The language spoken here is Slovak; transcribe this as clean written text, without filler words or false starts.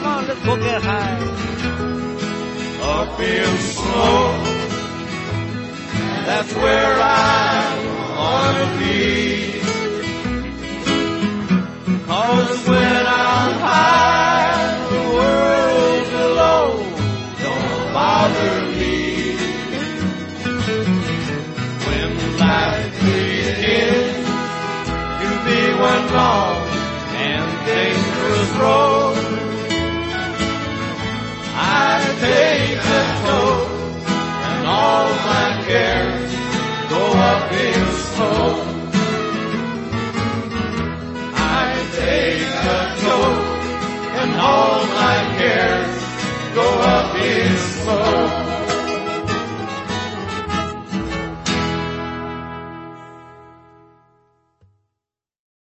Come on, let's go get high. Up in smoke, that's where I wanna be. 'Cause when I'm high, the world below don't bother me. When life begins to be one long and dangerous road, I take the toll and all my cares go up in smoke. I take the toll and all my cares go up